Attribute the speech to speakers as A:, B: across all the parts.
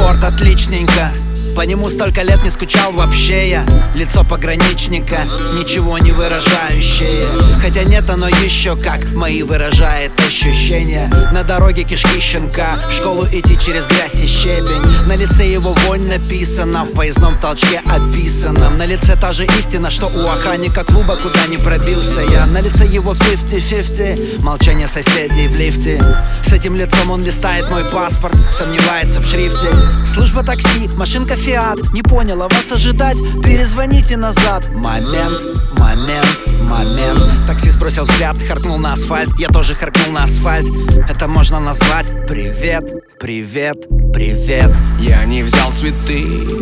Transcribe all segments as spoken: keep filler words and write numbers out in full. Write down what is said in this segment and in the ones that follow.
A: Город отличненько, по нему столько лет не скучал вообще я. Лицо пограничника, ничего не выражающее. Хотя нет, оно еще как мои выражает ощущения. На дороге кишки щенка, в школу идти через грязь и щебень. На лице его вонь написана, в поездном толчке описанном. На лице та же истина, что у охранника клуба, куда не пробился я. На лице его фифти-фифти, молчание соседей в лифте. С этим лицом он листает мой паспорт, сомневается в шрифте. Служба такси, машинка Фиат, не поняла вас ожидать, перезвоните назад. Момент, момент, момент. Таксист бросил взгляд, харкнул на асфальт. Я тоже харкнул на асфальт. Это можно назвать привет, привет, привет.
B: Я не взял цветы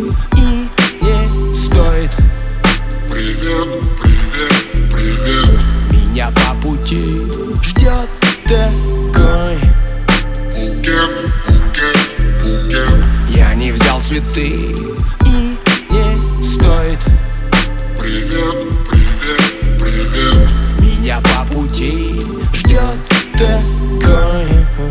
B: и не стоит.
C: Привет, привет, привет.
B: Меня по пути ждет такой
C: Букет, букет, букет.
B: Я не взял цветы и не стоит.
C: Привет, привет, привет.
B: Меня по пути ждет такой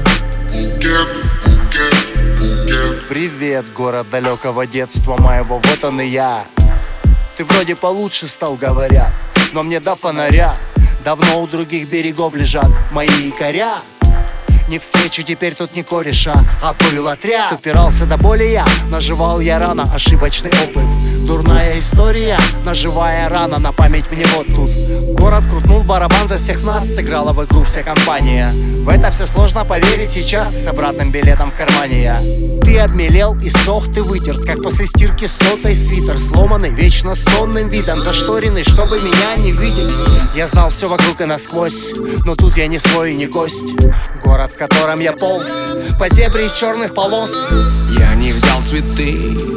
C: Букет, букет, букет.
D: Привет, город далекого детства моего, вот он и я. Ты вроде получше стал, говорят, но мне до фонаря давно у других берегов лежат мои якоря. Не встречу теперь тут не кореша, а был отряд. Упирался до боли я, наживал я рано ошибочный опыт. Дурная история, наживая рано на память мне вот тут. Город крутнул барабан за всех нас, сыграла в игру вся компания. В это все сложно поверить сейчас, с обратным билетом в кармане я. Ты обмелел и сох, ты вытерт, как после стирки сотой свитер. Сломанный, вечно сонным видом, зашторенный, чтобы меня не видеть. Я знал все вокруг и насквозь, но тут я не свой и не гость. Город, в котором я полз по зебре из черных полос.
B: Я не взял цветы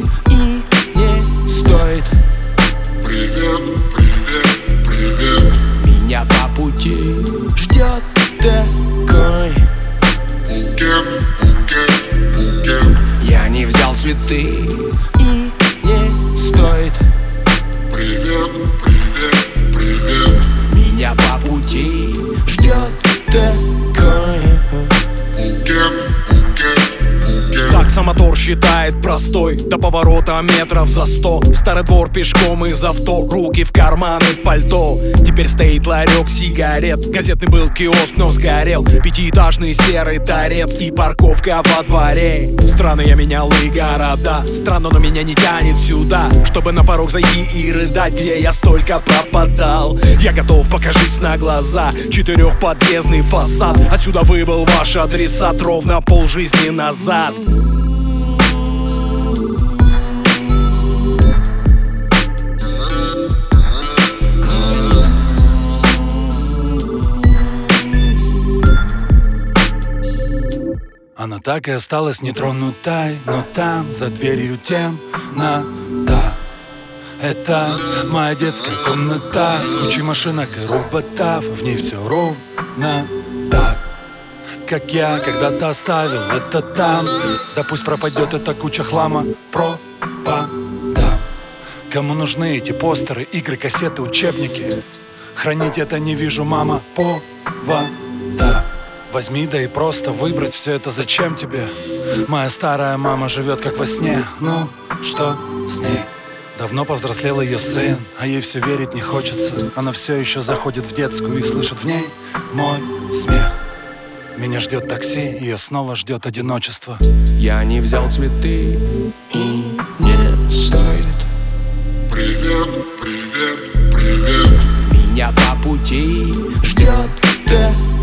B: и не стоит.
C: Привет, привет, привет.
B: Меня по пути ждет такой
C: Букет, букет, букет.
B: Я не взял цветы и не стоит.
C: Привет, привет, привет.
B: Меня по пути ждет такой
C: Букет, букет, букет.
E: Таксомотор считает простой, до поворота метров за сто. В старый двор пешком из авто, руки в карманы пальто. Теперь стоит ларек сигарет, газетный был киоск, но сгорел. Пятиэтажный серый торец и парковка во дворе. Странно, я менял и города, странно, но меня не тянет сюда, чтобы на порог зайти и рыдать, где я столько пропадал. Я готов покажись на глаза, четырехподъездный фасад. Отсюда выбыл ваш адресат ровно полжизни назад. Она так и осталась нетронутой, но там, за дверью темнота. Это моя детская комната с кучей машинок и роботов. В ней все ровно так, как я когда-то оставил это там. Да пусть пропадет эта куча хлама, пропадам. Кому нужны эти постеры, игры, кассеты, учебники? Хранить это не вижу, мама, повода. Возьми, да и просто выбрать все это зачем тебе? Моя старая мама живет как во сне. Ну, что с ней? Давно повзрослел ее сын, а ей все верить не хочется. Она все еще заходит в детскую и слышит в ней мой смех. Меня ждет такси, ее снова ждет одиночество.
B: Я не взял цветы и не стоит.
C: Привет, привет, привет.
B: Меня по пути ждет такой